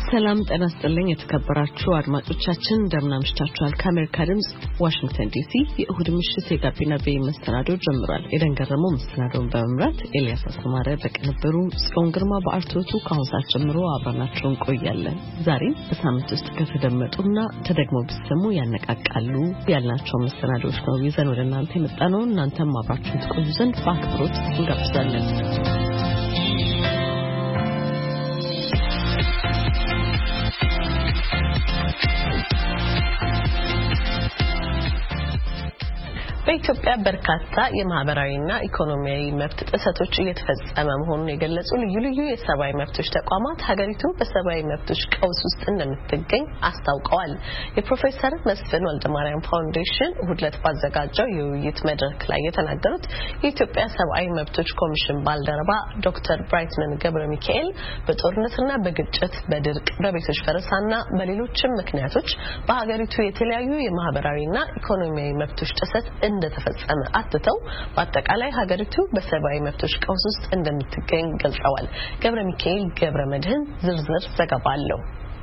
ሰላም ጤና ይስጥልኝ የተከበራችሁ አድማጮቻችን እንደምን አምሽታችኋል ከአሜሪካ ድምጽ ዋሽንግተን ዲሲ የእሁድ ምሽት የጋቢና መሰናዶ ጀምሯል የደንገረመው መሰናዶውን በመምራት ኤልያስ አስማረ በቅንብሩ ጽዮን ግርማ በአርቶቱ ከአሁን ሰዓት ጀምሮ አብረናችሁ እንቆያለን ዛሬ በሳምንት ውስጥ ከተደመጡና ተደግሞ ቢሰሙ ያነቃቃሉ ያልናቸው መሰናዶዎች ነው ይዘን ወደ እናንተ የመጣነው እናንተም አብራችሁን ትቆዩ ዘንድ በአክብሮት እንጋብዛለን በኢትዮጵያ በርካታ የማህበራዊና ኢኮኖሚያዊ መብት ጥሰቶች እየተፈጸመ መሆኑን የገለጹ ልዩ የሰብአዊ መብቶች ተቋማት ሀገሪቱ በሰብአዊ መብቶች ቀውስ ውስጥ እንደምትገኝ አስታውቀዋል። የፕሮፌሰር መስፍን ወልደማርያም ፋውንዴሽን እሁድ ዕለት ባዘጋጀው የውይይት መድረክ ላይ የተናገሩት የኢትዮጵያ ሰብአዊ መብቶች ኮሚሽን ባልደረባ ዶክተር ብራይትመን ገብረሚካኤል በጦርነትና በግጭት በድርቅ በቤቶች ፈረሳና በሌሎችም ምክንያቶች በሀገሪቱ የተለያዩ የማህበራዊና ኢኮኖሚያዊ መብቶች ጥሰት እንደተፈጸመ አጥተው በአጠቃላይ ሀገሪቱ በሰብአዊ መብቶች ቀውስ ውስጥ እንደምትገኝ ገልጸዋል። ገብረሚካኤል ገብረመድህን ዝርዝር ዘገባ አለው።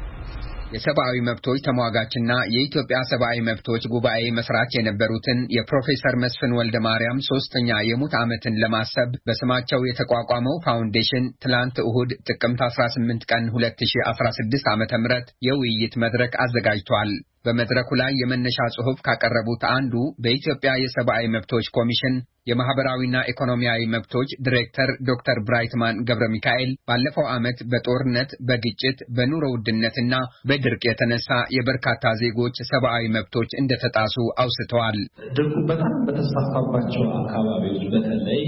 የሰብአዊ መብቶች ተሟጋችና የኢትዮጵያ ሰብአዊ መብቶች ጉባኤ መስራች የነበሩትን የፕሮፌሰር መስፍን ወልደማርያም ሶስተኛ የሙት ዓመትን ለማሰብ በስማቸው የተቋቋመው ፋውንዴሽን ትላንት እሁድ ጥቅምት 18 ቀን 2016 ዓ.ም የውይይት መድረክ አዘጋጅቷል። በመድረኩ ላይ የመነሻ ጽሑፍ ካቀረቡት አንዱ በኢትዮጵያ የሰብአዊ መብቶች ኮሚሽን የማህበራዊና ኢኮኖሚያዊ መብቶች ዳይሬክተር ዶክተር ብራይትማን ገብረሚካኤል ባለፈው ዓመት በጦርነት በግጭት በኑሮ ውድነትና በድርቅ የተነሳ የበርካታ ዜጎች ሰብአዊ መብቶች እንደተጣሱ አውስተዋል። ድርቁ በጣም በተስፋፋባቸው አካባቢዎች በተለይ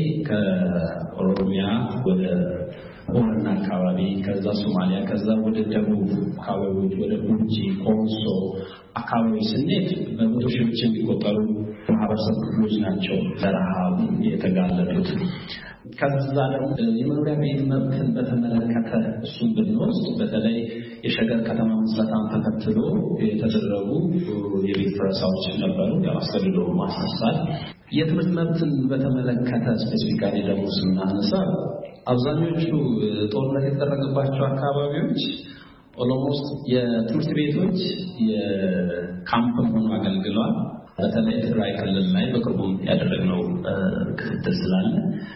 ከኦሮሚያ ወደ ኦሮሚያ አካባቢ ከዛ ሶማሊያ ከዛ ወደ ደቡብ አካባቢዎች ወደ ጉጂ ኮንሶ አካባቢ ስንሄድ በመቶ ሺዎች የሚቆጠሩ ማህበረሰብ ክፍሎች ናቸው ለረሃብ የተጋለጡት። ከዛ ደግሞ የመኖሪያ ቤት መብትን በተመለከተ እሱን ብንወስድ በተለይ የሸገር ከተማ ምስረታን ተከትሎ የተደረጉ የቤት ፈረሳዎች ነበሩ ያስገድዶ ማስነሳት። የትምህርት መብትን በተመለከተ ስፔሲፊካሊ ደግሞ ስናነሳ አብዛኞቹ ጦርነት የተደረገባቸው አካባቢዎች ኦሎሞስት የትምህርት ቤቶች የካምፕ ሆነው አገልግለዋል። በተለይ ትግራይ ክልል ላይ በቅርቡ ያደረግነው ክትትል ስላለ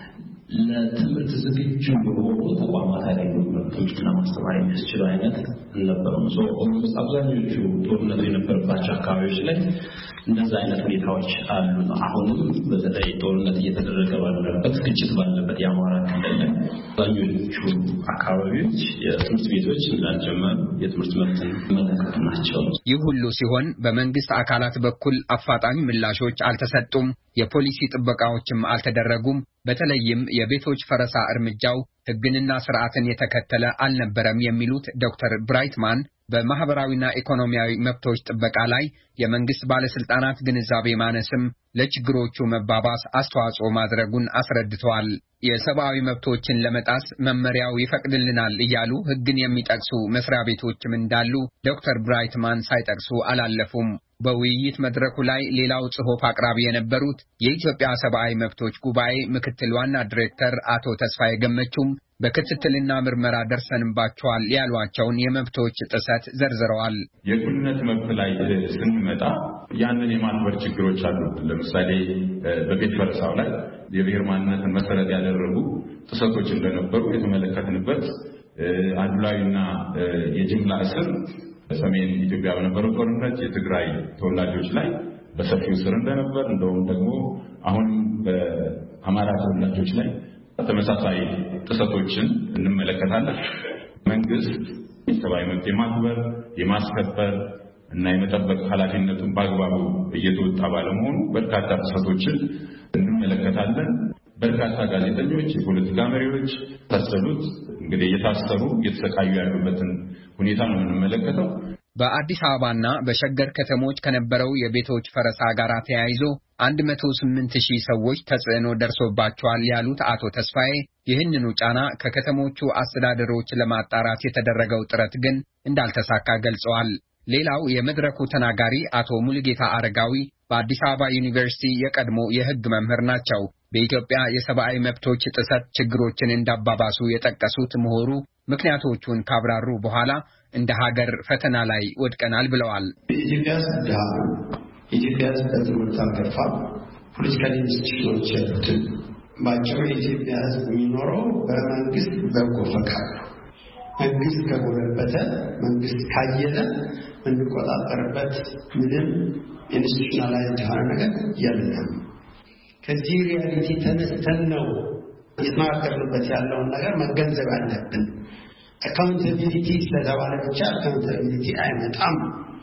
ለትምህርት ዝግጁ የሆኑ ተቋማት አይደሉም። ትምህርት ለማስተማር የሚያስችሉ አይነት አልነበሩም። ኦሎሞስት አብዛኞቹ ጦርነት የነበረባቸው አካባቢዎች ላይ እንደዛ አይነት ሁኔታዎች አሉ። አሁንም በተለይ ጦርነት እየተደረገ ባለበት ግጭት ባለበት የአማራ ክልል ላይ አብዛኞቹ አካባቢዎች የትምህርት ቤቶች እንዳልጀመሩ የትምህርት መብትን መለከት ናቸው። ይህ ሁሉ ሲሆን በመንግስት አካላት በኩል አፋጣኝ ምላሾች አልተሰጡም፣ የፖሊሲ ጥበቃዎችም አልተደረጉም። በተለይም የቤቶች ፈረሳ እርምጃው ሕግንና ስርዓትን የተከተለ አልነበረም የሚሉት ዶክተር ብራይትማን በማህበራዊና ኢኮኖሚያዊ መብቶች ጥበቃ ላይ የመንግስት ባለስልጣናት ግንዛቤ ማነስም ለችግሮቹ መባባስ አስተዋጽኦ ማድረጉን አስረድተዋል። የሰብአዊ መብቶችን ለመጣስ መመሪያው ይፈቅድልናል እያሉ ሕግን የሚጠቅሱ መስሪያ ቤቶችም እንዳሉ ዶክተር ብራይትማን ሳይጠቅሱ አላለፉም። በውይይት መድረኩ ላይ ሌላው ጽሑፍ አቅራቢ የነበሩት የኢትዮጵያ ሰብአዊ መብቶች ጉባኤ ምክትል ዋና ዳይሬክተር አቶ ተስፋዬ ገመቹም በክትትልና ምርመራ ደርሰንባቸዋል ያሏቸውን የመብቶች ጥሰት ዘርዝረዋል። የእኩልነት መብት ላይ ስንመጣ ያንን የማክበር ችግሮች አሉ። ለምሳሌ በቤት ፈረሳው ላይ የብሔር ማንነትን መሰረት ያደረጉ ጥሰቶች እንደነበሩ የተመለከትንበት አድሏዊና የጅምላ እስር በሰሜን ኢትዮጵያ በነበረው ጦርነት የትግራይ ተወላጆች ላይ በሰፊው እስር እንደነበር እንደውም ደግሞ አሁን በአማራ ተወላጆች ላይ ተመሳሳይ ጥሰቶችን እንመለከታለን። መንግስት የሰብአዊ መብት የማክበር የማስከበር እና የመጠበቅ ኃላፊነቱን በአግባቡ እየተወጣ ባለመሆኑ በርካታ ጥሰቶችን እንመለከታለን። በርካታ ጋዜጠኞች፣ የፖለቲካ መሪዎች ታሰሩት እንግዲህ እየታሰሩ እየተሰቃዩ ያሉበትን ሁኔታ ነው የምንመለከተው። በአዲስ አበባና በሸገር ከተሞች ከነበረው የቤቶች ፈረሳ ጋር ተያይዞ 108,000 ሰዎች ተጽዕኖ ደርሶባቸዋል ያሉት አቶ ተስፋዬ ይህንኑ ጫና ከከተሞቹ አስተዳደሮች ለማጣራት የተደረገው ጥረት ግን እንዳልተሳካ ገልጸዋል። ሌላው የመድረኩ ተናጋሪ አቶ ሙሉጌታ አረጋዊ በአዲስ አበባ ዩኒቨርሲቲ የቀድሞ የሕግ መምህር ናቸው። በኢትዮጵያ የሰብአዊ መብቶች ጥሰት ችግሮችን እንዳባባሱ የጠቀሱት ምሁሩ ምክንያቶቹን ካብራሩ በኋላ እንደ ሀገር ፈተና ላይ ወድቀናል ብለዋል። ኢትዮጵያ በትምህርት አልገፋ ፖለቲካል ኢንስቲትዩሽኖች ያሉትን ባጭሩ የኢትዮጵያ ሕዝብ የሚኖረው በመንግስት በጎ ፈቃድ መንግስት ከጎለበተ መንግስት ካየለ እንቆጣጠርበት ምንም ኢንስቲትዩሽናላይዝድ የሆነ ነገር የለም። ከዚህ ሪያሊቲ ተነስተን ነው የተናገርንበት ያለውን ነገር መገንዘብ አለብን። አካውንታቢሊቲ ስለተባለ ብቻ አካውንታቢሊቲ አይመጣም።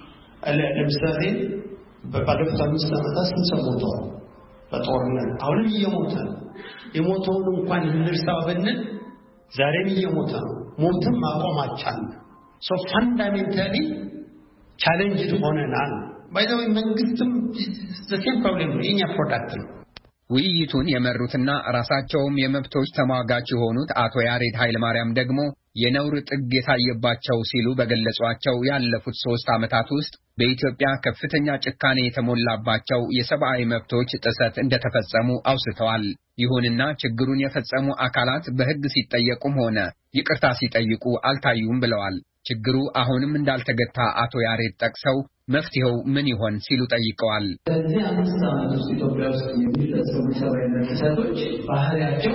ለምሳሌ ባለፉት 5 ዓመታት ስንሰማው በጦርነት አሁንም እየሞተ ነው። የሞተውን እንኳን እንርሳው ብንል ዛሬም እየሞተ ነው። ሞትም ማቆም አልቻልንም። ሶ ፈንዳሜንታሊ ቻሌንጅድ ሆነናል። ባይዘው መንግስትም ዘሴም ፕሮብሌም ነው የኛ ፕሮዳክት ነው። ውይይቱን የመሩትና ራሳቸውም የመብቶች ተሟጋች የሆኑት አቶ ያሬድ ኃይለማርያም ደግሞ የነውር ጥግ የታየባቸው ሲሉ በገለጿቸው ያለፉት 3 ዓመታት ውስጥ በኢትዮጵያ ከፍተኛ ጭካኔ የተሞላባቸው የሰብአዊ መብቶች ጥሰት እንደተፈጸሙ አውስተዋል። ይሁንና ችግሩን የፈጸሙ አካላት በሕግ ሲጠየቁም ሆነ ይቅርታ ሲጠይቁ አልታዩም ብለዋል። ችግሩ አሁንም እንዳልተገታ አቶ ያሬድ ጠቅሰው መፍትሄው ምን ይሆን ሲሉ ጠይቀዋል። በዚህ 5 ዓመት ውስጥ ኢትዮጵያ ውስጥ የሚፈጸሙ ሰብአዊ መብት ጥሰቶች ባህሪያቸው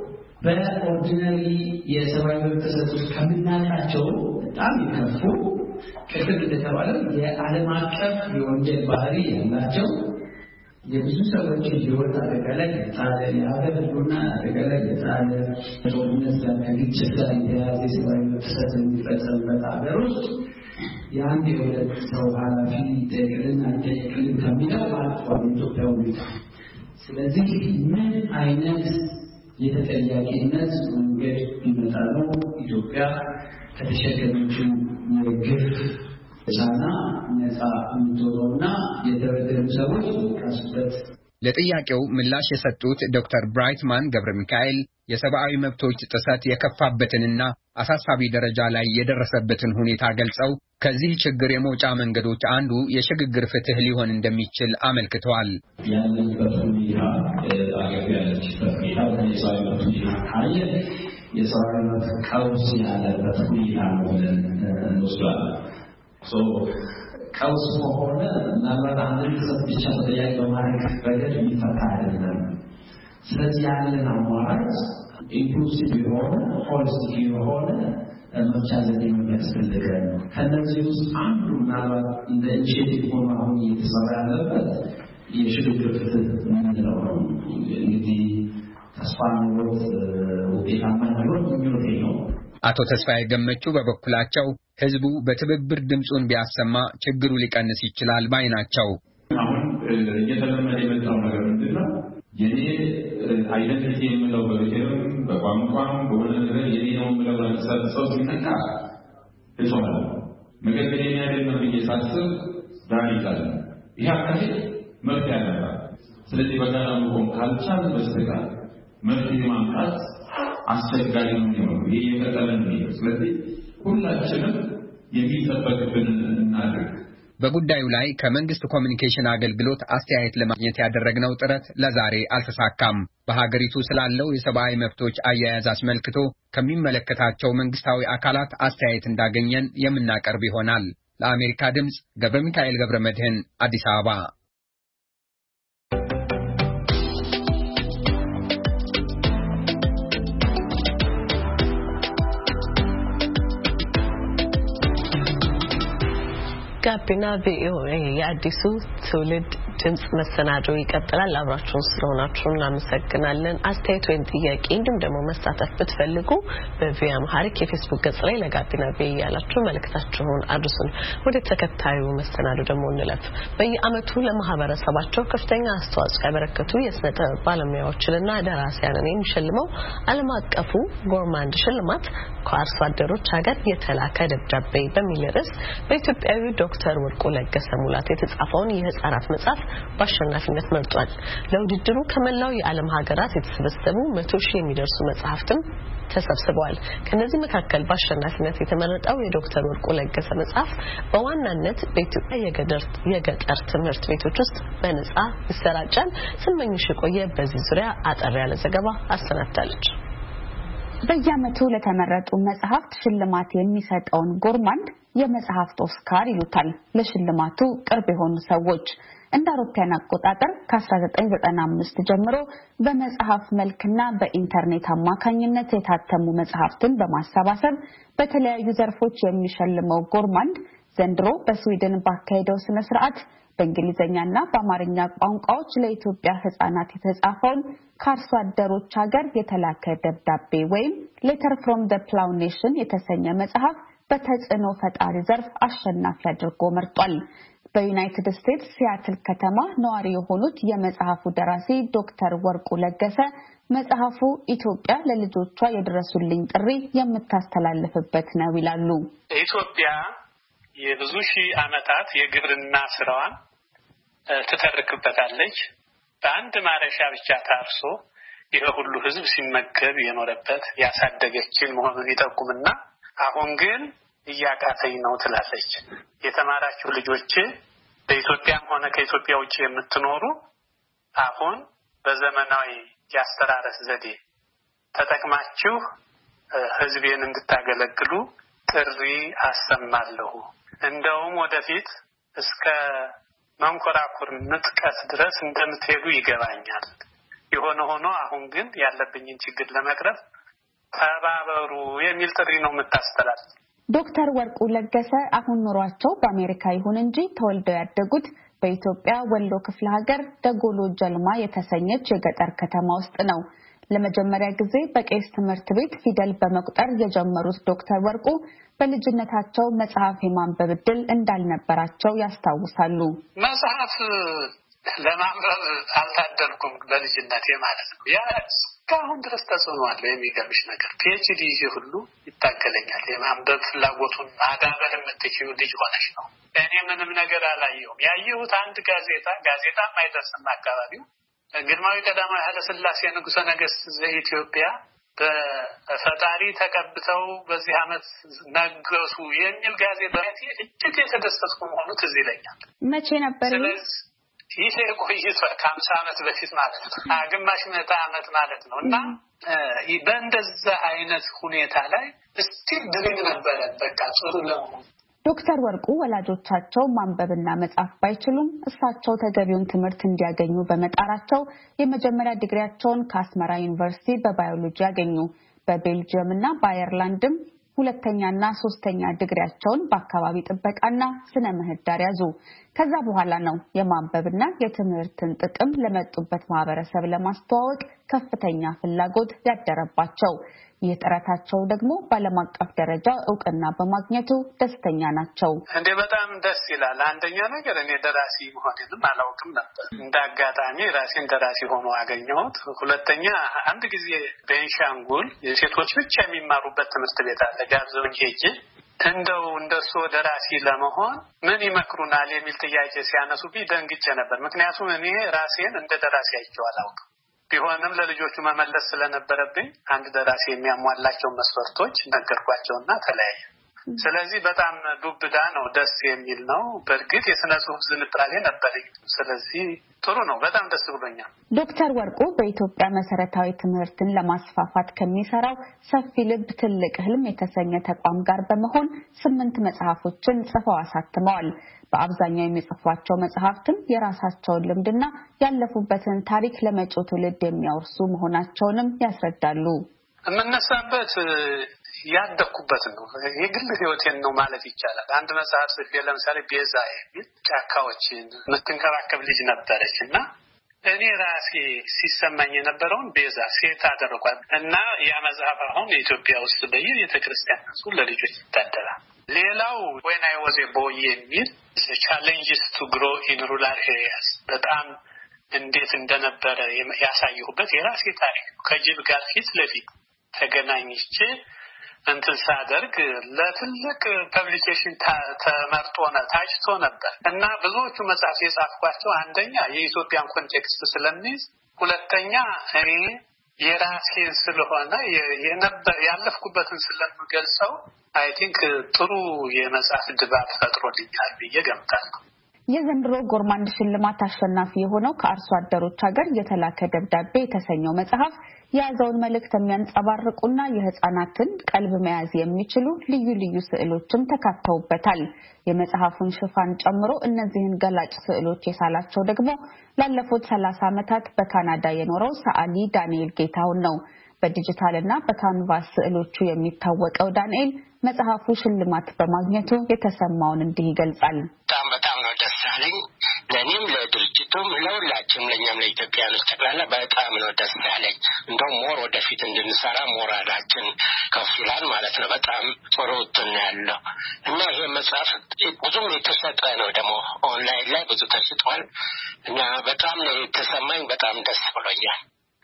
በኦርዲናሪ የሰብአዊ መብት ጥሰቶች ከምናውቃቸው በጣም የከፉ ቅድም እንደተባለው የዓለም አቀፍ የወንጀል ባህሪ ያላቸው የብዙ ሰዎች ሕይወት አደጋ ላይ የጣለ የሀገር ሕልውና አደጋ ላይ የጣለ ጦርነት ጋር ከግጭት ጋር የተያያዘ የሰብአዊ መብት ጥሰት የሚፈጸምበት ሀገር ውስጥ የአንድ የሁለት ሰው ኃላፊ ጠቅልን አጠቅልን ከሚለው አልፏል ኢትዮጵያ ሁኔታ። ስለዚህ ምን አይነት የተጠያቂነት መንገድ ቢመጣ ነው ኢትዮጵያ ከተሸከመችው የግፍ ጫና ነፃ የምትወጣውና የተበደሉ ሰዎች የሚካሱበት? ለጥያቄው ምላሽ የሰጡት ዶክተር ብራይትማን ገብረ ሚካኤል የሰብአዊ መብቶች ጥሰት የከፋበትንና አሳሳቢ ደረጃ ላይ የደረሰበትን ሁኔታ ገልጸው ከዚህ ችግር የመውጫ መንገዶች አንዱ የሽግግር ፍትህ ሊሆን እንደሚችል አመልክተዋል። ያለበት ሁኔታ አገር ያለችበት ሁኔታ የሰብአዊ መብት ሁኔታ ካየ የሰብአዊ መብት ቀውስ ያለበት ሁኔታ ነው ብለን እንወስዳለን። ቀውስ ከሆነ ምናልባት አንድን ጥሰት ብቻ ተጠያቂ በማድረግ ረገድ የሚፈታ አይደለም። ስለዚህ ያንን አማራጭ ኢንክሉሲቭ የሆነ ሆሊስቲክ የሆነ መፍቻ ዘዴ የሚያስፈልገን ከነዚህ ውስጥ አንዱ ምናልባት እንደ ኢኒሼቲቭ ሆኖ አሁን እየተሰራ ያለበት የሽግግር ፍትህ የምንለው ነው። እንግዲህ ተስፋ ኖሮት ውጤታማ እንዲሆን ምኞቴ ነው። አቶ ተስፋዬ ገመቹ በበኩላቸው ህዝቡ በትብብር ድምጹን ቢያሰማ ችግሩ ሊቀንስ ይችላል ባይ ናቸው። አሁን እየተለመደ የመጣው ነገር ምንድነው? የኔ አይደንቲቲ የምለው በብሔርም በቋንቋም በሆነ ነገር የኔ ነው የምለው ሰው ሲነካ እጾማለሁ። ነገር ግን የኔ አይደለም ብዬ ሳስብ ዳር ይዛል። ይህ አካሄድ መፍትሄ ያለበት። ስለዚህ በጋራ መቆም ካልቻል በስተቀር መፍትሄ ማምጣት አስቸጋሪ ነው የሚሆነው። ይሄ የቀጠለ ነው። ስለዚህ ሁላችንም የሚጠበቅብን እናድርግ። በጉዳዩ ላይ ከመንግስት ኮሚኒኬሽን አገልግሎት አስተያየት ለማግኘት ያደረግነው ጥረት ለዛሬ አልተሳካም። በሀገሪቱ ስላለው የሰብአዊ መብቶች አያያዝ አስመልክቶ ከሚመለከታቸው መንግስታዊ አካላት አስተያየት እንዳገኘን የምናቀርብ ይሆናል። ለአሜሪካ ድምጽ ገብረ ሚካኤል ገብረ መድህን አዲስ አበባ። ጋቢና ቪኦኤ የአዲሱ ትውልድ ድምጽ መሰናዶ ይቀጥላል። አብራችሁን ስለሆናችሁ እናመሰግናለን። አስተያየት ወይም ጥያቄ እንዲሁም ደግሞ መሳተፍ ብትፈልጉ በቪኦኤ አምሃሪክ የፌስቡክ ገጽ ላይ ለጋቢና ቪኦኤ ያላችሁ መልእክታችሁን አድርሱን። ወደ ተከታዩ መሰናዶ ደግሞ እንለፍ። በየዓመቱ ለማህበረሰባቸው ከፍተኛ አስተዋጽኦ ያበረከቱ የስነ ጥበብ ባለሙያዎችንና ደራሲያንን የሚሸልመው ዓለም አቀፉ ጎርማንድ ሽልማት ከአርሶ አደሮች ሀገር የተላከ ደብዳቤ በሚል ርዕስ በኢትዮጵያዊ ዶክተር ወርቁ ለገሰ ሙላት የተጻፈውን የህፃናት መጽሐፍ በአሸናፊነት መርጧል። ለውድድሩ ከመላው የዓለም ሀገራት የተሰበሰቡ 100,000 የሚደርሱ መጽሐፍትም ተሰብስበዋል። ከነዚህ መካከል በአሸናፊነት የተመረጠው የዶክተር ወርቁ ለገሰ መጽሐፍ በዋናነት በኢትዮጵያ የገጠር ትምህርት ቤቶች ውስጥ በነጻ ይሰራጫል። ስመኝሽ ቆየ በዚህ ዙሪያ አጠር ያለ ዘገባ አሰናድታለች። በየዓመቱ ለተመረጡ መጽሐፍት ሽልማት የሚሰጠውን ጎርማንድ የመጽሐፍት ኦስካር ይሉታል። ለሽልማቱ ቅርብ የሆኑ ሰዎች እንደ አውሮፓውያን አቆጣጠር ከ1995 ጀምሮ በመጽሐፍ መልክና በኢንተርኔት አማካኝነት የታተሙ መጽሐፍትን በማሰባሰብ በተለያዩ ዘርፎች የሚሸልመው ጎርማንድ ዘንድሮ በስዊድን ባካሄደው ስነ ስርዓት በእንግሊዘኛና በአማርኛ ቋንቋዎች ለኢትዮጵያ ህጻናት የተጻፈውን ከአርሶ አደሮች ሀገር የተላከ ደብዳቤ ወይም ሌተር ፍሮም ዘ ፕላው ኔሽን የተሰኘ መጽሐፍ በተጽዕኖ ፈጣሪ ዘርፍ አሸናፊ አድርጎ መርጧል። በዩናይትድ ስቴትስ ሲያትል ከተማ ነዋሪ የሆኑት የመጽሐፉ ደራሲ ዶክተር ወርቁ ለገሰ መጽሐፉ ኢትዮጵያ ለልጆቿ የድረሱልኝ ጥሪ የምታስተላልፍበት ነው ይላሉ። ኢትዮጵያ የብዙ ሺህ ዓመታት የግብርና ስራዋን ትተርክበታለች። በአንድ ማረሻ ብቻ ታርሶ ይሄ ሁሉ ህዝብ ሲመገብ የኖረበት ያሳደገችን መሆኑን ይጠቁምና አሁን ግን እያቃተኝ ነው ትላለች። የተማራችሁ ልጆች በኢትዮጵያም ሆነ ከኢትዮጵያ ውጭ የምትኖሩ አሁን በዘመናዊ የአስተራረስ ዘዴ ተጠቅማችሁ ህዝቤን እንድታገለግሉ ጥሪ አሰማለሁ። እንደውም ወደፊት እስከ መንኮራኩር ንጥቀት ድረስ እንደምትሄዱ ይገባኛል። የሆነ ሆኖ አሁን ግን ያለብኝን ችግር ለመቅረፍ ተባበሩ የሚል ጥሪ ነው የምታስተላልፍ። ዶክተር ወርቁ ለገሰ አሁን ኑሯቸው በአሜሪካ ይሁን እንጂ ተወልደው ያደጉት በኢትዮጵያ ወሎ ክፍለ ሀገር ደጎሎ ጀልማ የተሰኘች የገጠር ከተማ ውስጥ ነው። ለመጀመሪያ ጊዜ በቄስ ትምህርት ቤት ፊደል በመቁጠር የጀመሩት ዶክተር ወርቁ በልጅነታቸው መጽሐፍ የማንበብ ዕድል እንዳልነበራቸው ያስታውሳሉ። መጽሐፍ ለማንበብ አልታደልኩም በልጅነቴ ማለት ነው። ያ እስካሁን ድረስ ተጽዕኖአል። የሚገርምሽ ነገር ፒኤችዲ ይዤ ሁሉ ይታገለኛል። የማንበብ ፍላጎቱን ማዳበር የምትችይው ልጅ ሆነሽ ነው። እኔ ምንም ነገር አላየሁም። ያየሁት አንድ ጋዜጣም አይደርስም አካባቢው ግርማዊ ቀዳማዊ ኃይለ ሥላሴ ንጉሠ ነገሥት ዘኢትዮጵያ በፈጣሪ ተቀብተው በዚህ ዓመት ነገሱ የሚል ጋዜጣ እጅግ የተደሰትኩ መሆኑ ትዝ ይለኛል። መቼ ነበር? ይሄ ቆይቷ ከ50 ዓመት በፊት ማለት ነው። ግማሽ ምዕተ ዓመት ማለት ነው። እና በእንደዛ አይነት ሁኔታ ላይ እስቲ ድሪም ነበረ በቃ ጥሩ ነው። ዶክተር ወርቁ ወላጆቻቸው ማንበብና መጻፍ ባይችሉም እሳቸው ተገቢውን ትምህርት እንዲያገኙ በመጣራቸው የመጀመሪያ ዲግሪያቸውን ከአስመራ ዩኒቨርሲቲ በባዮሎጂ ያገኙ። በቤልጂየምና በአየርላንድም ሁለተኛና ሶስተኛ ዲግሪያቸውን በአካባቢ ጥበቃና ስነ ምህዳር ያዙ። ከዛ በኋላ ነው የማንበብና የትምህርትን ጥቅም ለመጡበት ማህበረሰብ ለማስተዋወቅ ከፍተኛ ፍላጎት ያደረባቸው። ይህ ጥረታቸው ደግሞ በዓለም አቀፍ ደረጃ እውቅና በማግኘቱ ደስተኛ ናቸው። እንዴ በጣም ደስ ይላል። አንደኛ ነገር እኔ ደራሲ መሆኔንም አላውቅም ነበር። እንዳጋጣሚ ራሴን ደራሲ ሆኖ አገኘሁት። ሁለተኛ አንድ ጊዜ ቤንሻንጉል የሴቶች ብቻ የሚማሩበት ትምህርት ቤት አለ። ጋብዘውኝ ሄጄ እንደው እንደሱ ደራሲ ለመሆን ምን ይመክሩናል የሚል ጥያቄ ሲያነሱብኝ ደንግጬ ነበር። ምክንያቱም እኔ ራሴን እንደ ደራሲ አይቼው አላውቅም። ቢሆንም ለልጆቹ መመለስ ስለነበረብኝ አንድ ደራሲ የሚያሟላቸው መስፈርቶች ነገርኳቸውና ተለያየ። ስለዚህ በጣም ዱብዳ ነው፣ ደስ የሚል ነው። በእርግጥ የሥነ ጽሑፍ ዝንጣሌ ነበረኝ። ስለዚህ ጥሩ ነው፣ በጣም ደስ ብሎኛል። ዶክተር ወርቁ በኢትዮጵያ መሰረታዊ ትምህርትን ለማስፋፋት ከሚሰራው ሰፊ ልብ ትልቅ ህልም የተሰኘ ተቋም ጋር በመሆን 8 መጽሐፎችን ጽፈው አሳትመዋል። በአብዛኛው የሚጽፏቸው መጽሐፍትም የራሳቸውን ልምድና ያለፉበትን ታሪክ ለመጪው ትውልድ የሚያወርሱ መሆናቸውንም ያስረዳሉ። የምነሳበት ያደኩበት ነው፣ የግል ህይወቴን ነው ማለት ይቻላል። አንድ መጽሐፍ ጽፌ ለምሳሌ ቤዛ የሚል ጫካዎችን የምትንከባከብ ልጅ ነበረች እና እኔ ራሴ ሲሰማኝ የነበረውን ቤዛ ሴት አደረኳት እና ያ መጽሐፍ አሁን የኢትዮጵያ ውስጥ በየቤተክርስቲያኑ ለልጆች ይታደራል። ሌላው when I was a boy የሚል challenges to grow in rural areas በጣም እንዴት እንደነበረ ያሳየሁበት የራሴ ታሪክ ከጅብ ጋር ፊት ለፊት ተገናኝቼ እንትን ሳደርግ ለትልቅ ፐብሊኬሽን ታጭቶ ነበር እና ብዙዎቹ መጽሐፍ የጻፍኳቸው አንደኛ የኢትዮጵያን ኮንቴክስት ስለሚይዝ፣ ሁለተኛ እኔ የራሴን ስለሆነ ያለፍኩበትን ስለምገልጸው አይ ቲንክ ጥሩ የመጽሐፍ ድባብ ፈጥሮልኛል ብዬ ገምታለሁ። የዘንድሮ ጎርማንድ ሽልማት አሸናፊ የሆነው ከአርሶ አደሮች ሀገር የተላከ ደብዳቤ የተሰኘው መጽሐፍ የያዘውን መልእክት የሚያንጸባርቁና የህፃናትን ቀልብ መያዝ የሚችሉ ልዩ ልዩ ስዕሎችም ተካተውበታል። የመጽሐፉን ሽፋን ጨምሮ እነዚህን ገላጭ ስዕሎች የሳላቸው ደግሞ ላለፉት 30 ዓመታት በካናዳ የኖረው ሰዓሊ ዳንኤል ጌታሁን ነው። በዲጂታልና በካንቫስ ስዕሎቹ የሚታወቀው ዳንኤል መጽሐፉ ሽልማት በማግኘቱ የተሰማውን እንዲህ ይገልጻል። በጣም ነው ደስ ያለኝ። ለኔም ለድርጅቱም ለሁላችንም ለኛም ለኢትዮጵያውያን ጠቅላላ በጣም ነው ደስ ያለኝ። እንደውም ሞር ወደፊት እንድንሰራ ሞራላችን ከፍ ይላል ማለት ነው። በጣም ጥሩ እንትን ያለው እና ይሄ መጽሐፍ ብዙም የተሰጠ ነው። ደግሞ ኦንላይን ላይ ብዙ ተሽጧል እና በጣም ነው የተሰማኝ። በጣም ደስ ብሎኛል።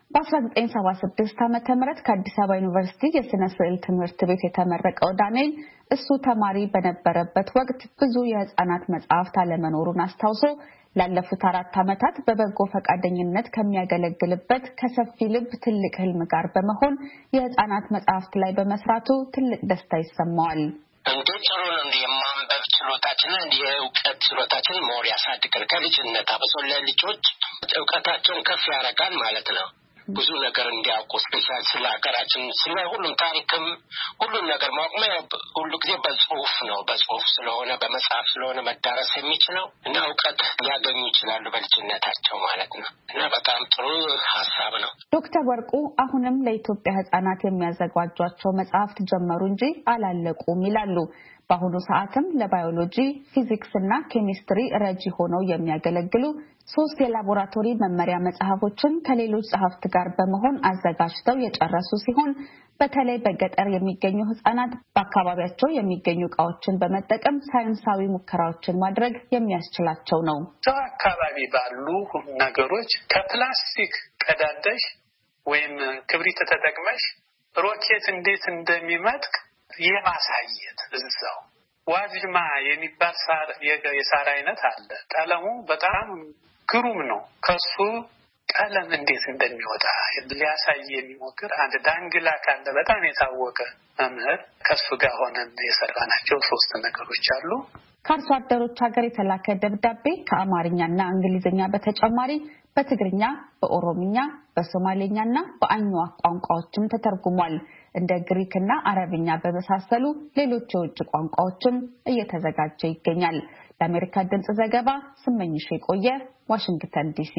በ1976 ዓመተ ምህረት ከአዲስ አበባ ዩኒቨርሲቲ የሥነ ስዕል ትምህርት ቤት የተመረቀው ዳንኤል እሱ ተማሪ በነበረበት ወቅት ብዙ የህፃናት መጽሐፍት አለመኖሩን አስታውሶ ላለፉት 4 ዓመታት በበጎ ፈቃደኝነት ከሚያገለግልበት ከሰፊ ልብ ትልቅ ህልም ጋር በመሆን የህፃናት መጽሐፍት ላይ በመስራቱ ትልቅ ደስታ ይሰማዋል። ጥሩ ነው። የማንበብ ችሎታችንን የእውቀት ችሎታችንን ሞር ያሳድጋል። ከልጅነት አብሶ ለልጆች እውቀታቸውን ከፍ ያደርጋል ማለት ነው። ብዙ ነገር እንዲያውቁ ስፔሻል ስለ ሀገራችን ስለ ሁሉም ታሪክም ሁሉም ነገር ማወቅ ሁሉ ጊዜ በጽሁፍ ነው። በጽሁፍ ስለሆነ በመጽሐፍ ስለሆነ መዳረስ የሚችለው እና እውቀት ሊያገኙ ይችላሉ በልጅነታቸው ማለት ነው እና በጣም ጥሩ ሀሳብ ነው። ዶክተር ወርቁ አሁንም ለኢትዮጵያ ህጻናት የሚያዘጋጇቸው መጽሐፍት ጀመሩ እንጂ አላለቁም ይላሉ። በአሁኑ ሰዓትም ለባዮሎጂ፣ ፊዚክስ እና ኬሚስትሪ ረጂ ሆነው የሚያገለግሉ 3 የላቦራቶሪ መመሪያ መጽሐፎችን ከሌሎች ጸሐፍት ጋር በመሆን አዘጋጅተው የጨረሱ ሲሆን በተለይ በገጠር የሚገኙ ህጻናት በአካባቢያቸው የሚገኙ ዕቃዎችን በመጠቀም ሳይንሳዊ ሙከራዎችን ማድረግ የሚያስችላቸው ነው። አካባቢ ባሉ ነገሮች ከፕላስቲክ ቀዳዳሽ ወይም ክብሪት ተጠቅመሽ ሮኬት እንዴት እንደሚመጥቅ የማሳየት እዛው ዋጅማ የሚባል የሳር አይነት አለ። ቀለሙ በጣም ግሩም ነው። ከሱ ቀለም እንዴት እንደሚወጣ ሊያሳይ የሚሞክር አንድ ዳንግላ ካለ በጣም የታወቀ መምህር ከሱ ጋር ሆነን የሰራናቸው 3 ነገሮች አሉ። ከአርሶ አደሮች ሀገር የተላከ ደብዳቤ ከአማርኛና እንግሊዝኛ በተጨማሪ በትግርኛ፣ በኦሮምኛ፣ በሶማሌኛና በአኝዋ ቋንቋዎችም ተተርጉሟል። እንደ ግሪክና አረብኛ በመሳሰሉ ሌሎች የውጭ ቋንቋዎችም እየተዘጋጀ ይገኛል። ለአሜሪካ ድምጽ ዘገባ ስመኝሽ የቆየ ዋሽንግተን ዲሲ።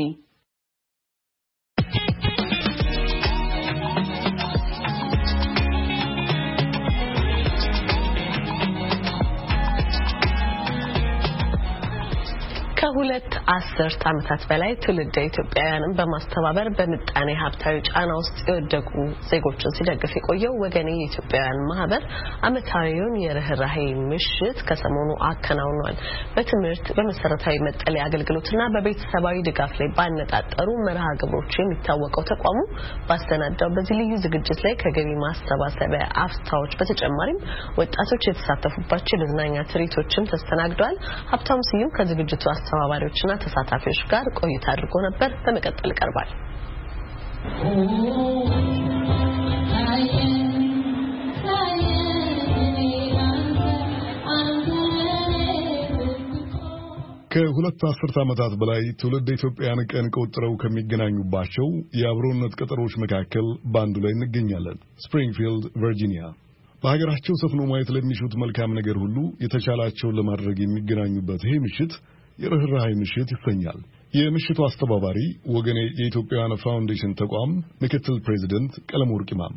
ከሁለት አስርት ዓመታት በላይ ትውልደ ኢትዮጵያውያንን በማስተባበር በምጣኔ ሀብታዊ ጫና ውስጥ የወደቁ ዜጎችን ሲደግፍ የቆየው ወገኔ የኢትዮጵያውያን ማህበር ዓመታዊውን የርህራሄ ምሽት ከሰሞኑ አከናውኗል። በትምህርት በመሰረታዊ መጠለያ አገልግሎትና በቤተሰባዊ ድጋፍ ላይ ባነጣጠሩ መርሃ ግብሮች የሚታወቀው ተቋሙ ባስተናዳው በዚህ ልዩ ዝግጅት ላይ ከገቢ ማሰባሰቢያ አፍታዎች በተጨማሪም ወጣቶች የተሳተፉባቸው የመዝናኛ ትርኢቶችም ተስተናግደዋል። ሀብታሙ ስዩም ከዝግጅቱ አስተባባሪዎችና ተሳታፊዎች ጋር ቆይታ አድርጎ ነበር። በመቀጠል ይቀርባል። ከሁለት አስርት ዓመታት በላይ ትውልድ ኢትዮጵያውያን ቀን ቆጥረው ከሚገናኙባቸው የአብሮነት ቀጠሮች መካከል በአንዱ ላይ እንገኛለን። ስፕሪንግፊልድ ቨርጂኒያ። በሀገራቸው ሰፍኖ ማየት ለሚሹት መልካም ነገር ሁሉ የተቻላቸውን ለማድረግ የሚገናኙበት ይሄ ምሽት የርህራሄ ምሽት ይሰኛል። የምሽቱ አስተባባሪ ወገኔ የኢትዮጵያውያን ፋውንዴሽን ተቋም ምክትል ፕሬዚደንት ቀለመወርቅ ኢማም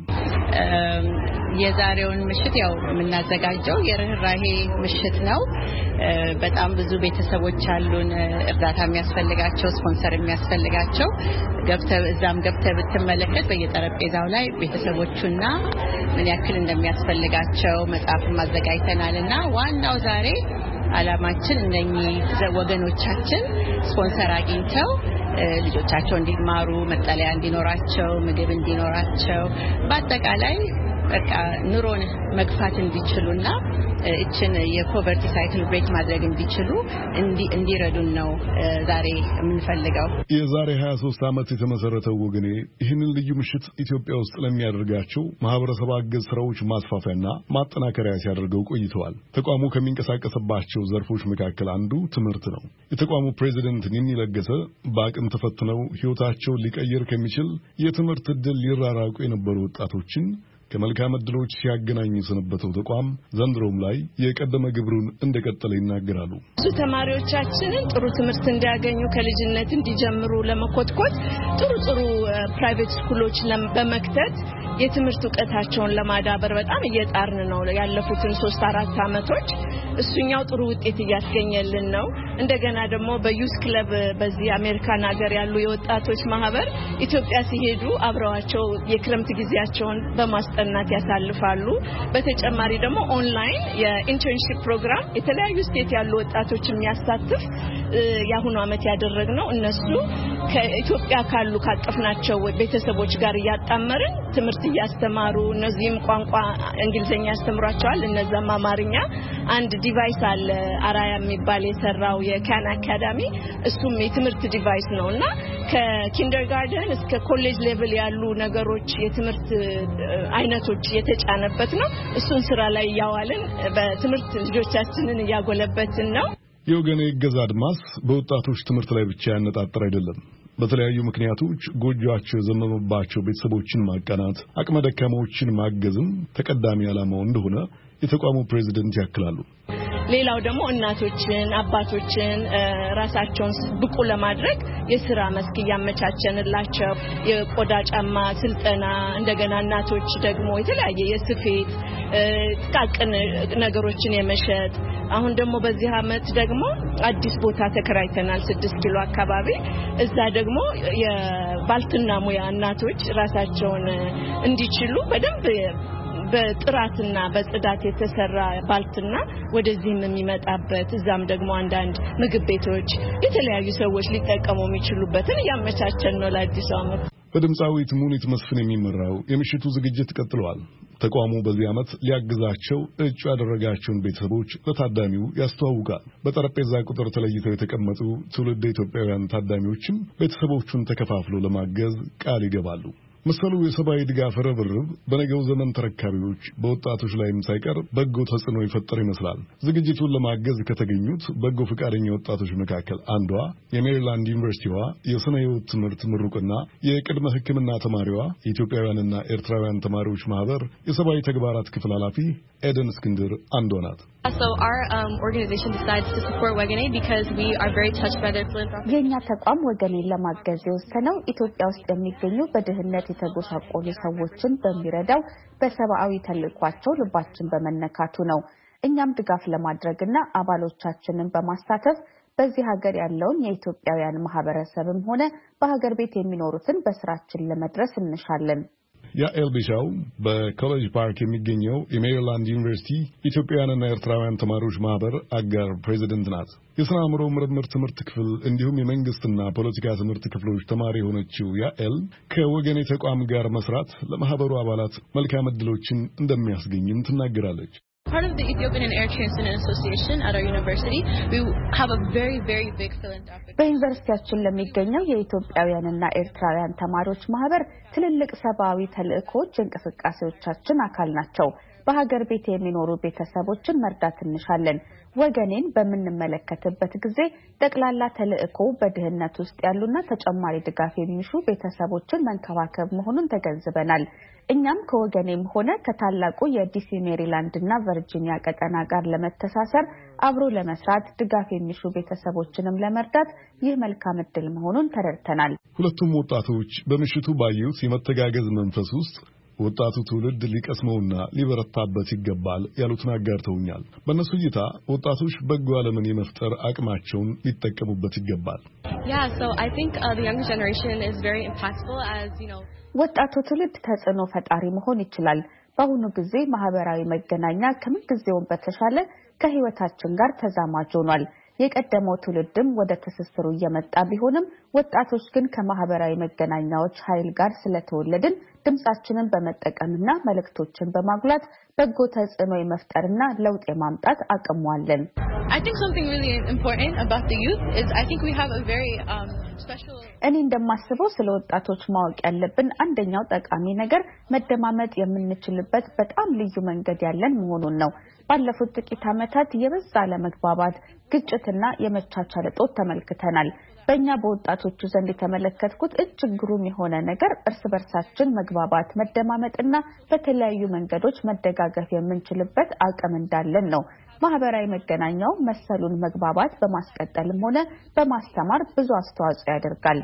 የዛሬውን ምሽት ያው የምናዘጋጀው የርህራሄ ምሽት ነው። በጣም ብዙ ቤተሰቦች አሉን እርዳታ የሚያስፈልጋቸው ስፖንሰር የሚያስፈልጋቸው እዛም ገብተህ ብትመለከት በየጠረጴዛው ላይ ቤተሰቦቹና ምን ያክል እንደሚያስፈልጋቸው መጽሐፍም አዘጋጅተናልና ዋናው ዛሬ ዓላማችን እነኚህ ወገኖቻችን ስፖንሰር አግኝተው ልጆቻቸው እንዲማሩ መጠለያ እንዲኖራቸው ምግብ እንዲኖራቸው በአጠቃላይ በቃ ኑሮን መግፋት እንዲችሉና እችን የፖቨርቲ ሳይክል ብሬክ ማድረግ እንዲችሉ እንዲረዱን ነው ዛሬ የምንፈልገው። የዛሬ 23 ዓመት የተመሰረተው ወገኔ ይህንን ልዩ ምሽት ኢትዮጵያ ውስጥ ለሚያደርጋቸው ማህበረሰብ አገዝ ስራዎች ማስፋፊያና ማጠናከሪያ ሲያደርገው ቆይተዋል። ተቋሙ ከሚንቀሳቀስባቸው ዘርፎች መካከል አንዱ ትምህርት ነው። የተቋሙ ፕሬዚደንት ኒኒ ለገሰ በአቅም ተፈትነው ህይወታቸውን ሊቀይር ከሚችል የትምህርት ዕድል ሊራራቁ የነበሩ ወጣቶችን ከመልካም ዕድሎች ሲያገናኝ የሰነበተው ተቋም ዘንድሮም ላይ የቀደመ ግብሩን እንደቀጠለ ይናገራሉ። ብዙ ተማሪዎቻችንን ጥሩ ትምህርት እንዲያገኙ ከልጅነት እንዲጀምሩ ለመኮትኮት ጥሩ ፕራይቬት ስኩሎች በመክተት የትምህርት ዕውቀታቸውን ለማዳበር በጣም እየጣርን ነው ያለፉትን 3-4 አመቶች። እሱኛው ጥሩ ውጤት እያስገኘልን ነው። እንደገና ደግሞ በዩስ ክለብ በዚህ አሜሪካን ሀገር ያሉ የወጣቶች ማህበር ኢትዮጵያ ሲሄዱ አብረዋቸው የክረምት ጊዜያቸውን በማስጠናት ያሳልፋሉ። በተጨማሪ ደግሞ ኦንላይን የኢንተርንሺፕ ፕሮግራም የተለያዩ ስቴት ያሉ ወጣቶች የሚያሳትፍ ያሁኑ አመት ያደረግነው እነሱ ከኢትዮጵያ ካሉ ካቀፍናቸው ቤተሰቦች ጋር ያጣመርን ትምህርት ያስተማሩ እነዚህም ቋንቋ እንግሊዘኛ ያስተምሯቸዋል እነዛም አማርኛ። አንድ ዲቫይስ አለ አራያ የሚባል የሰራው የካን አካዳሚ እሱም የትምህርት ዲቫይስ ነውና ከኪንደርጋርተን እስከ ኮሌጅ ሌቭል ያሉ ነገሮች የትምህርት አይነቶች የተጫነበት ነው። እሱን ስራ ላይ ያዋልን በትምህርት ልጆቻችንን ያጎለበትን ነው። የወገኔ እገዛ አድማስ በወጣቶች ትምህርት ላይ ብቻ ያነጣጠረ አይደለም። በተለያዩ ምክንያቶች ጎጆአቸው የዘመመባቸው ቤተሰቦችን ማቀናት፣ አቅመ ደካማዎችን ማገዝም ተቀዳሚ ዓላማው እንደሆነ የተቋሙ ፕሬዚደንት ያክላሉ። ሌላው ደግሞ እናቶችን አባቶችን ራሳቸውን ብቁ ለማድረግ የሥራ መስክ ያመቻቸንላቸው የቆዳ ጫማ ስልጠና እንደገና እናቶች ደግሞ የተለያየ የስፌት ጥቃቅን ነገሮችን የመሸጥ አሁን ደግሞ በዚህ አመት ደግሞ አዲስ ቦታ ተከራይተናል 6 ኪሎ አካባቢ እዛ ደግሞ የባልትና ሙያ እናቶች ራሳቸውን እንዲችሉ በደንብ በጥራትና በጽዳት የተሰራ ባልትና ወደዚህም የሚመጣበት እዛም ደግሞ አንዳንድ ምግብ ቤቶች የተለያዩ ሰዎች ሊጠቀሙ የሚችሉበትን ያመቻቸን ነው ለአዲስ አመት። በድምጻዊት ሙኒት መስፍን የሚመራው የምሽቱ ዝግጅት ቀጥሏል። ተቋሙ በዚህ አመት ሊያግዛቸው እጩ ያደረጋቸውን ቤተሰቦች ለታዳሚው ያስተዋውቃል። በጠረጴዛ ቁጥር ተለይተው የተቀመጡ ትውልደ ኢትዮጵያውያን ታዳሚዎችም ቤተሰቦቹን ተከፋፍለው ለማገዝ ቃል ይገባሉ። መሰሉ የሰብአዊ ድጋፍ ርብርብ በነገው ዘመን ተረካቢዎች በወጣቶች ላይም ሳይቀር በጎ ተጽዕኖ ይፈጠር ይመስላል። ዝግጅቱን ለማገዝ ከተገኙት በጎ ፈቃደኛ ወጣቶች መካከል አንዷ የሜሪላንድ ዩኒቨርሲቲዋ የስነ ህይወት ትምህርት ምሩቅና የቅድመ ሕክምና ተማሪዋ የኢትዮጵያውያንና ኤርትራውያን ተማሪዎች ማህበር የሰብአዊ ተግባራት ክፍል ኃላፊ ኤደን እስክንድር አንዷ ናት። So our organization decides to support Wegene because we are very touched by their philanthropy. የኛ ተቋም ወገኔን ለማገዝ የወሰነው ኢትዮጵያ ውስጥ የሚገኙ በድህነት የተጎሳቆሉ ሰዎችን በሚረዳው በሰብአዊ ተልዕኳቸው ልባችን በመነካቱ ነው። እኛም ድጋፍ ለማድረግና አባሎቻችንን በማሳተፍ በዚህ ሀገር ያለውን የኢትዮጵያውያን ማህበረሰብም ሆነ በሀገር ቤት የሚኖሩትን በስራችን ለመድረስ እንሻለን። ያኤል ቢሻው በኮሌጅ ፓርክ የሚገኘው የሜሪላንድ ዩኒቨርሲቲ ኢትዮጵያውያንና ኤርትራውያን ተማሪዎች ማህበር አጋር ፕሬዚደንት ናት። የሥነ አእምሮ ምርምር ትምህርት ክፍል እንዲሁም የመንግስትና ፖለቲካ ትምህርት ክፍሎች ተማሪ የሆነችው ያኤል ከወገኔ ተቋም ጋር መስራት ለማህበሩ አባላት መልካም ዕድሎችን እንደሚያስገኝም ትናገራለች። Part of the Ethiopian and Eritrean Student Association at our university, we have a very big philanthropic. በዩኒቨርሲቲያችን ለሚገኘው የኢትዮጵያውያንና ኤርትራውያን ተማሪዎች ማህበር ትልልቅ ሰብአዊ ተልዕኮች እንቅስቃሴዎቻችን አካል ናቸው። በሀገር ቤት የሚኖሩ ቤተሰቦችን መርዳት እንሻለን። ወገኔን በምንመለከትበት ጊዜ ጠቅላላ ተልዕኮ በድህነት ውስጥ ያሉና ተጨማሪ ድጋፍ የሚሹ ቤተሰቦችን መንከባከብ መሆኑን ተገንዝበናል። እኛም ከወገኔም ሆነ ከታላቁ የዲሲ ሜሪላንድና ቨርጂኒያ ቀጠና ጋር ለመተሳሰር አብሮ ለመስራት ድጋፍ የሚሹ ቤተሰቦችንም ለመርዳት ይህ መልካም ዕድል መሆኑን ተረድተናል። ሁለቱም ወጣቶች በምሽቱ ባዩት የመተጋገዝ መንፈስ ውስጥ ወጣቱ ትውልድ ሊቀስመውና ሊበረታበት ይገባል ያሉትን አጋርተውኛል። በእነሱ እይታ ወጣቶች በጎ ዓለምን የመፍጠር አቅማቸውን ሊጠቀሙበት ይገባል። So I think the younger generation is very impactful as ወጣቱ ትውልድ ተጽዕኖ ፈጣሪ መሆን ይችላል። በአሁኑ ጊዜ ማህበራዊ መገናኛ ከምን ጊዜውም በተሻለ ከህይወታችን ጋር ተዛማጅ ሆኗል። የቀደመው ትውልድም ወደ ትስስሩ እየመጣ ቢሆንም ወጣቶች ግን ከማህበራዊ መገናኛዎች ኃይል ጋር ስለተወለድን ድምጻችንን በመጠቀምና መልእክቶችን በማጉላት በጎ ተጽዕኖ የመፍጠርና ለውጥ የማምጣት አቅም አለን። I think something really important about the youth is I think we have a very special እኔ እንደማስበው ስለ ወጣቶች ማወቅ ያለብን አንደኛው ጠቃሚ ነገር መደማመጥ የምንችልበት በጣም ልዩ መንገድ ያለን መሆኑን ነው። ባለፉት ጥቂት ዓመታት የበዛ ለመግባባት ግጭትና የመቻቻል እጦት ተመልክተናል። በእኛ በወጣቶቹ ዘንድ የተመለከትኩት እጅግ ግሩም የሆነ ነገር እርስ በርሳችን መግባባት መደማመጥና በተለያዩ መንገዶች መደጋገፍ የምንችልበት አቅም እንዳለን ነው። ማህበራዊ መገናኛው መሰሉን መግባባት በማስቀጠልም ሆነ በማስተማር ብዙ አስተዋጽኦ ያደርጋል።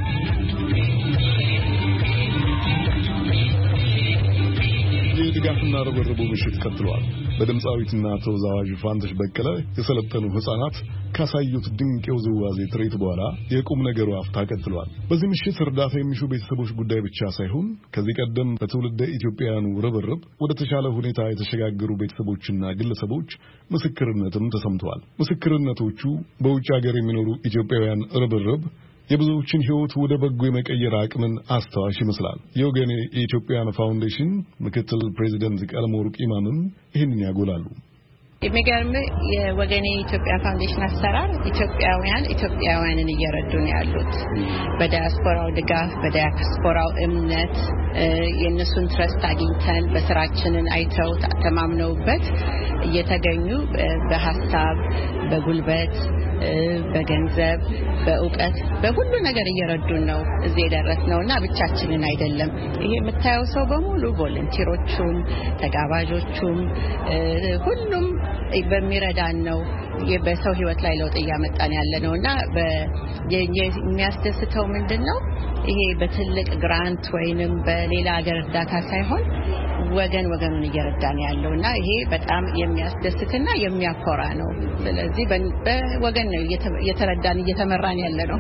የድጋፍና ርብርቡ ምሽት ቀጥሏል። በድምፃዊትና ተወዛዋዥ ፋንትሽ በቀለ የሰለጠኑ ህፃናት ካሳዩት ድንቅ የውዝዋዜ ትርኢት በኋላ የቁም ነገሩ አፍታ ቀጥሏል። በዚህ ምሽት እርዳታ የሚሹ ቤተሰቦች ጉዳይ ብቻ ሳይሆን ከዚህ ቀደም በትውልደ ኢትዮጵያውያኑ ርብርብ ወደ ተሻለ ሁኔታ የተሸጋገሩ ቤተሰቦችና ግለሰቦች ምስክርነትም ተሰምተዋል። ምስክርነቶቹ በውጭ ሀገር የሚኖሩ ኢትዮጵያውያን ርብርብ የብዙዎችን ህይወት ወደ በጎ የመቀየር አቅምን አስተዋሽ ይመስላል። የወገኔ የኢትዮጵያን ፋውንዴሽን ምክትል ፕሬዚደንት ቀለመወርቅ ኢማምም ይህንን ያጎላሉ። የሚገርም የወገኔ የኢትዮጵያ ፋውንዴሽን አሰራር ኢትዮጵያውያንን እየረዱ ነው ያሉት። በዲያስፖራው ድጋፍ፣ በዲያስፖራው እምነት የነሱን ትረስት አግኝተን በስራችንን አይተው ተማምነውበት እየተገኙ በሐሳብ፣ በጉልበት፣ በገንዘብ፣ በእውቀት በሁሉ ነገር እየረዱን ነው እዚህ የደረስነውና ብቻችንን አይደለም። ይሄ የምታየው ሰው በሙሉ ቮለንቲሮቹም ተጋባዦቹም ሁሉም በሚረዳን ነው በሰው ህይወት ላይ ለውጥ ያመጣን ያለነውና የሚያስደስተው ምንድነው ይሄ በትልቅ ግራንት ወይንም በሌላ ሀገር እርዳታ ሳይሆን ወገኑን እየረዳን ያለውና ይሄ በጣም የሚያስደስትና የሚያኮራ ነው። ስለዚህ በወገን ነው እየተመራን ያለነው።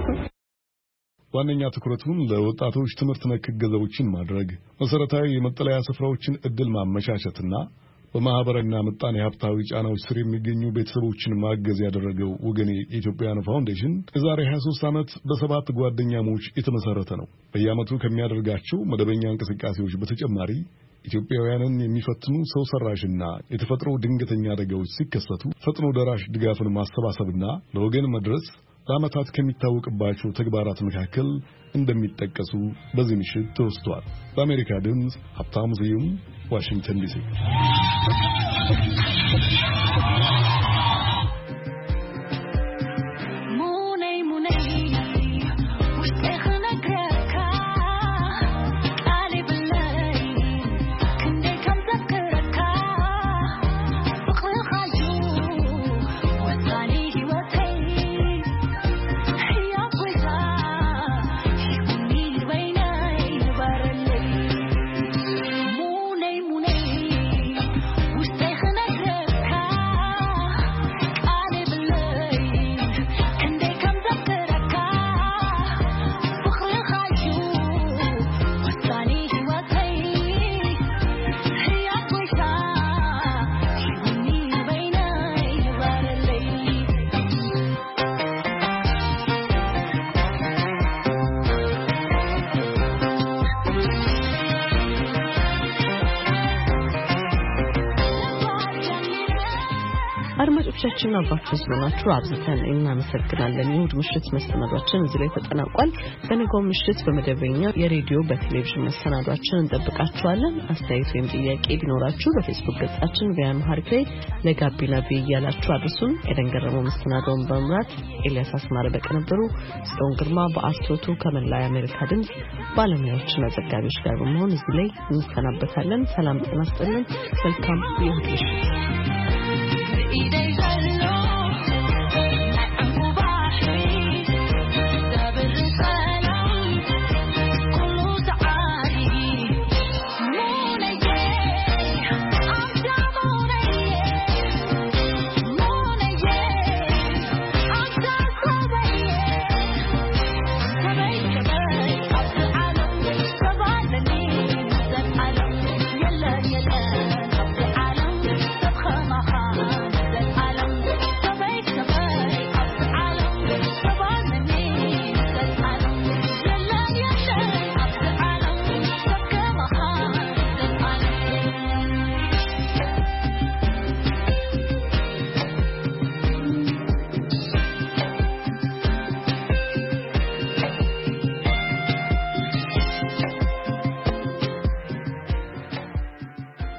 ዋነኛ ትኩረቱን ለወጣቶች ትምህርት ነክ እገዛዎችን ማድረግ፣ መሰረታዊ የመጠለያ ስፍራዎችን እድል ማመቻቸትና በማህበራዊና ምጣኔ ሀብታዊ ጫናዎች ስር የሚገኙ ቤተሰቦችን ማገዝ ያደረገው ወገኔ የኢትዮጵያን ፋውንዴሽን የዛሬ 23 ዓመት በ7 ጓደኛሞች የተመሰረተ ነው። በየዓመቱ ከሚያደርጋቸው መደበኛ እንቅስቃሴዎች በተጨማሪ ኢትዮጵያውያንን የሚፈትኑ ሰው ሰራሽና የተፈጥሮ ድንገተኛ አደጋዎች ሲከሰቱ ፈጥኖ ደራሽ ድጋፍን ማሰባሰብና ለወገን መድረስ ለዓመታት ከሚታወቅባቸው ተግባራት መካከል እንደሚጠቀሱ በዚህ ምሽት ተወስቷል። በአሜሪካ ድምፅ ሀብታሙ ስዩም ዋሽንግተን ዲሲ። አድማጮቻችን አባችሁ ስለሆናችሁ አብዝተን እናመሰግናለን። ይሁድ ምሽት መሰናዷችን እዚህ ላይ ተጠናቋል። በነገው ምሽት በመደበኛ የሬዲዮ በቴሌቪዥን መሰናዷችን እንጠብቃችኋለን። አስተያየት ወይም ጥያቄ ቢኖራችሁ በፌስቡክ ገጻችን ቪያምሃሪክ ላይ ለጋቢና ቪያላችሁ አድርሱን። ኤደን ገረመው መሰናዶውን በመምራት ኤልያስ አስማረ በቀነበሩ ጽዮን ግርማ በአስቶቱ ከመላ የአሜሪካ ድምፅ ባለሙያዎችና ዘጋቢዎች ጋር በመሆን እዚህ ላይ እንሰናበታለን። ሰላም ጤና ይስጥልን። መልካም ይሁድ ምሽት።